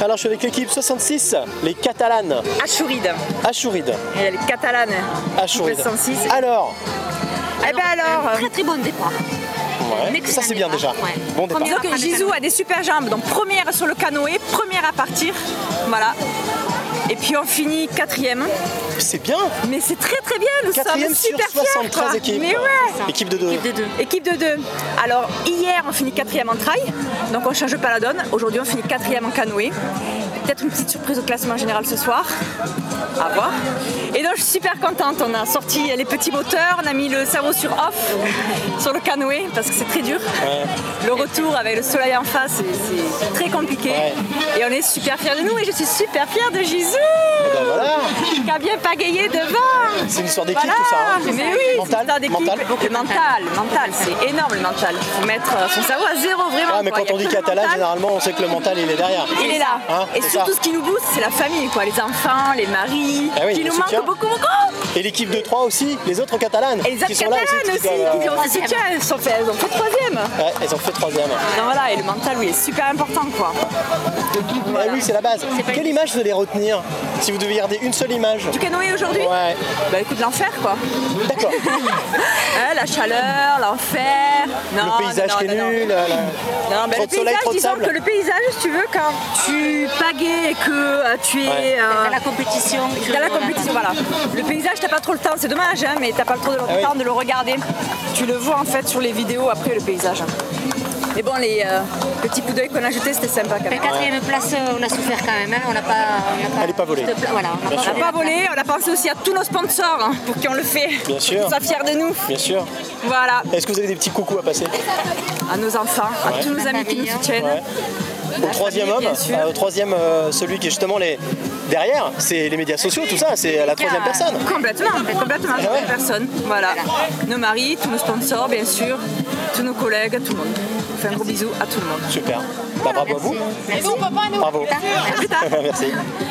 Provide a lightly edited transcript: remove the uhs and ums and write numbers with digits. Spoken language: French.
Alors je suis avec l'équipe 66, les Catalanes. Achouride. Achouride. Et les Catalanes. Achouride. 66. Alors. Très très bon départ. Ouais. Ça c'est bien déjà. Ouais. Bon départ. Disons que Jisoo a des super jambes. Donc première sur le canoë, première à partir. Voilà. Et puis on finit 4e. C'est bien. Mais c'est très très bien, nous sommes 4e super sur 73 fiers, quoi. équipes. Mais ouais. Équipe de 2. Équipe de 2. Alors hier on finit 4e en trail, donc on change pas la donne. Aujourd'hui on finit 4e en canoë. Peut-être une petite surprise au classement général ce soir. À voir. Et donc je suis super contente. On a sorti les petits moteurs, on a mis le cerveau sur off sur le canoë parce que c'est très dur. Ouais. Le retour avec le soleil en face, c'est très compliqué. Ouais. Et on est super fiers de nous et je suis super fière de Jisoo Ben voilà. qui a bien pagayé devant. C'est une histoire d'équipe Voilà. tout ça. Hein. Mais oui, Mental, c'est une histoire d'équipe. mental. Le mental, c'est énorme le mental. Il faut mettre son cerveau à zéro vraiment. Ah, mais quoi. quand Il y a on dit que le catalan, mental. généralement on sait que le mental il est derrière. Il est là. Hein, et c'est surtout ça. ce qui nous booste, c'est la famille, quoi. Les enfants, les maris, Ah oui, qui le nous soutien. manquent beaucoup, beaucoup. Et l'équipe de 3 aussi, les autres catalanes. Et les autres qui sont là catalanes aussi, qui ont fait soutien, elles ont fait 3e. Ouais, elles ont fait 3e. Donc voilà, et le mental, oui, est super important, quoi. Ah oui, c'est la base. Quelle image vous allez retenir si vous deviez garder une seule image? Du canoë aujourd'hui? Ouais. Bah écoute, l'enfer, quoi. D'accord. La chaleur, l'enfer. Le paysage qui est nul. Non, mais Trop le de soleil, paysage, trop de disons sable. que le paysage, si tu veux, quand tu pagaies et que tu es Ouais. Dans la compétition. dans la compétition, voilà. Le paysage, t'as pas trop le temps, c'est dommage, hein, mais t'as pas trop le Ah oui. temps de le regarder. Tu le vois en fait sur les vidéos après le paysage. Mais bon, les petits coups d'œil qu'on a jetés, c'était sympa quand La même. 4e place, on a souffert quand même. Hein. On n'a pas. Elle est pas volée. Voilà, on Bien n'a sûr. On n'a pas volé, on a pensé aussi à tous nos sponsors hein, pour qui on le fait. Bien sûr. Pour qu'ils soient fiers de nous. Bien sûr. Voilà. Est-ce que vous avez des petits coucous à passer? À nos enfants, à Ouais. tous nos amis qui nous soutiennent. Ouais. Au troisième famille, homme, bien sûr. au troisième, celui qui est justement derrière, c'est les médias sociaux, tout ça, c'est la troisième personne. Complètement, troisième ouais. personne. Voilà. Nos maris, tous nos sponsors, bien sûr, tous nos collègues, tout le monde. On fait un gros bisou à tout le monde. Super. Bah, bravo à vous. Merci. Bravo. À plus tard. Merci.